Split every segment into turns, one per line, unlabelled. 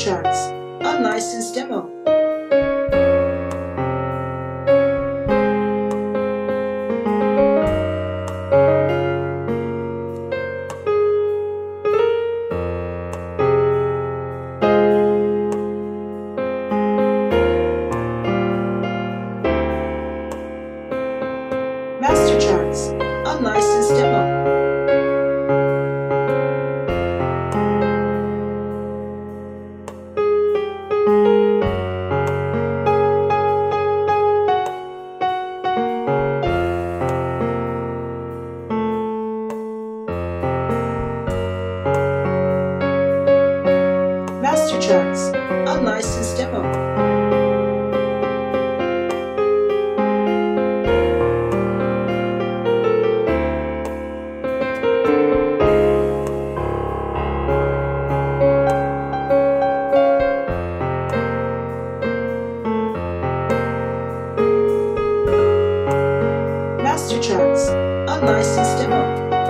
Charts, unlicensed demo. Master Charts, unlicensed demo. Master Charts, unlicensed demo. Master Charts, unlicensed demo.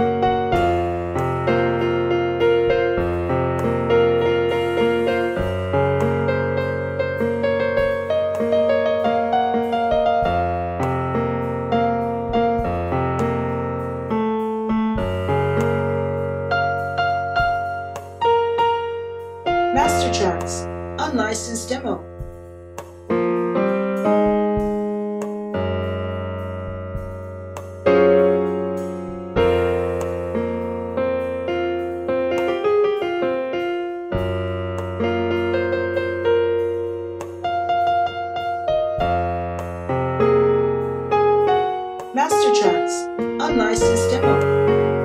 Master Charts, unlicensed demo. Master Charts, unlicensed demo.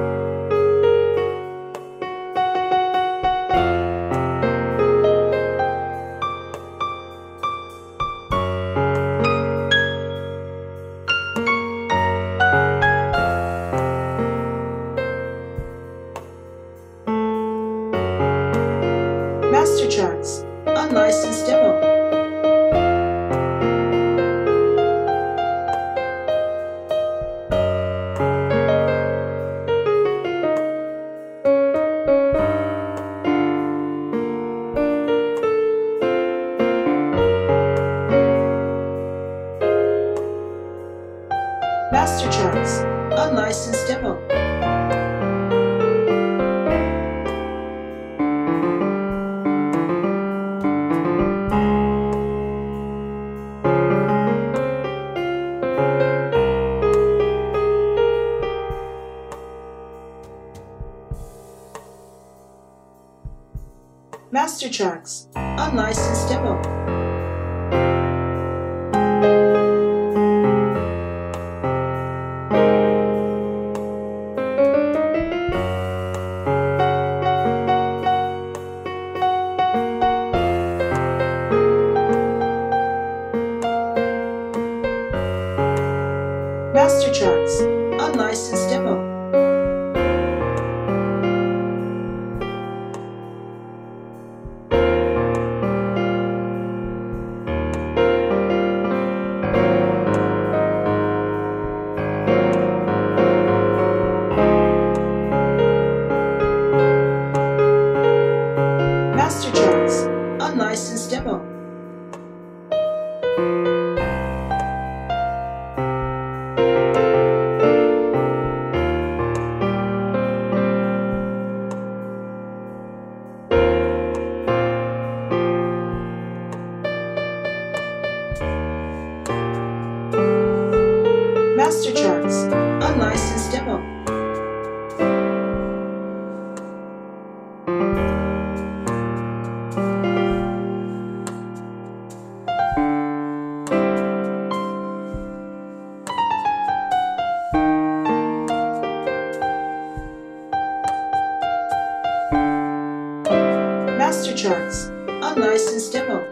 Master Charts, unlicensed demo. Master Charts, unlicensed demo. Master Charts, unlicensed demo. Master Charts, unlicensed demo. Master Charts, unlicensed demo. Master Charts, unlicensed demo. Master Charts, unlicensed demo.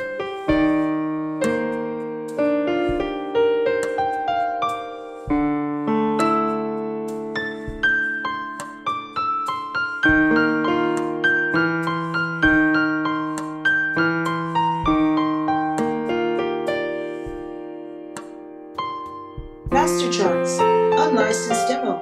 Master Charts, unlicensed demo.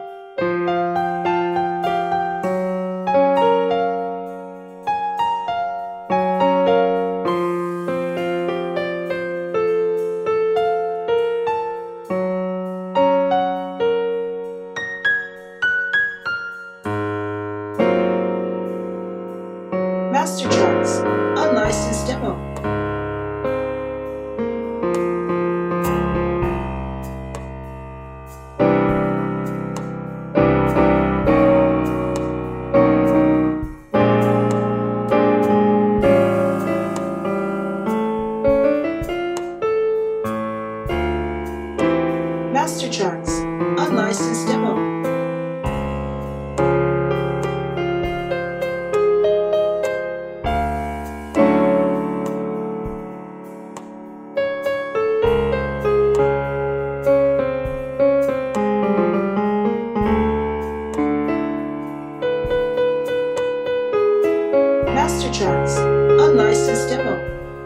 Master Charts, unlicensed demo. Master Charts, unlicensed demo. Master Charts, unlicensed demo.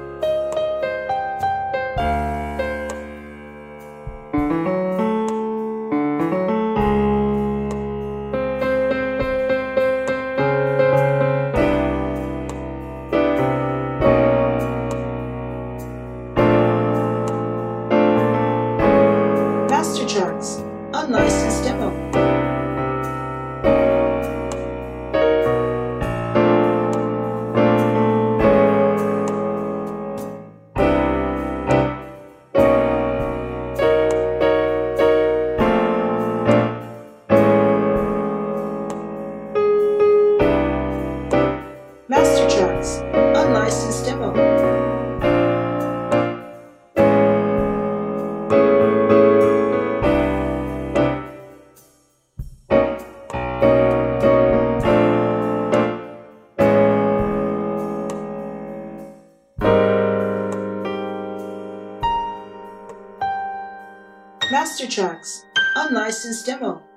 Master Charts, unlicensed demo. Master Charts, unlicensed demo. Master Charts, unlicensed demo.